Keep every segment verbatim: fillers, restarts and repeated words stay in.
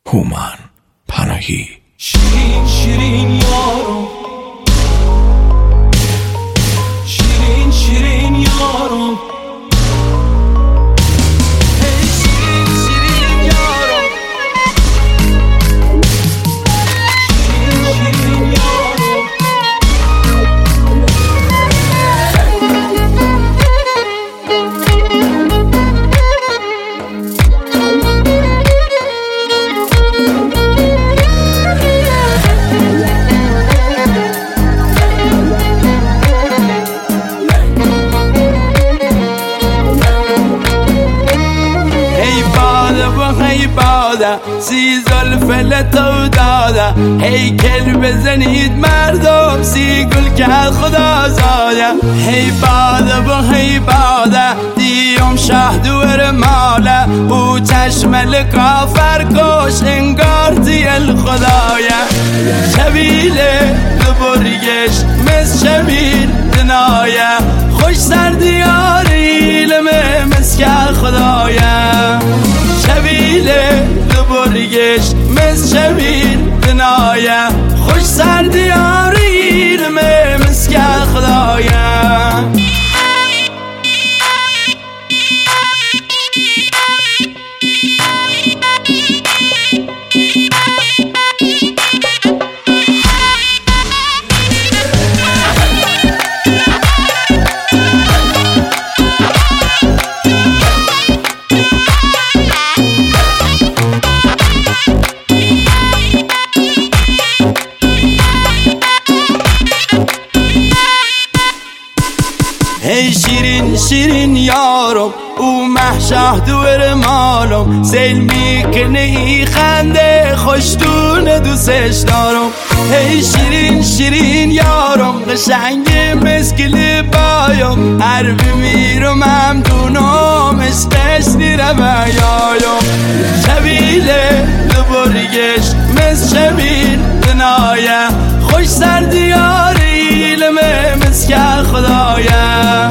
هومن پناهی. شیرین شیرین یارم، شیرین شیرین یارم، هی شیرین شیرین یارم، شیرین شیرین یارم. سی زلف تو داده هی کل بزنید مردم، سی گل که خدا زاده. هی باده و هی باده دیم شهدور ماله، او چشم کافر کش انگار دیل خدایه. شبیله لبرگش مس شبیل دنایه، خوش سر دیاری لمه مسکه خدایه. شبیله لبرگش مس شبیل دنایه، خوش سر دیاری لمه مسکه خدایه. هی شیرین شیرین یارم، او محشه دور مالم، سیل میکنه ای خنده خوشتونه دوستش دارم. هی شیرین شیرین یارم، قشنگ مسکلی بایم، هر بمیرم همدونم عشقش دیره بیایم. شبیله لبرگش مس شبیل دنایه، خوش سر دیاری لمه مسکه خدایه.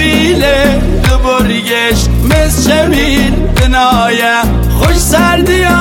شبیله لبرگش مس شبیل دنایه، خوش سر دیاری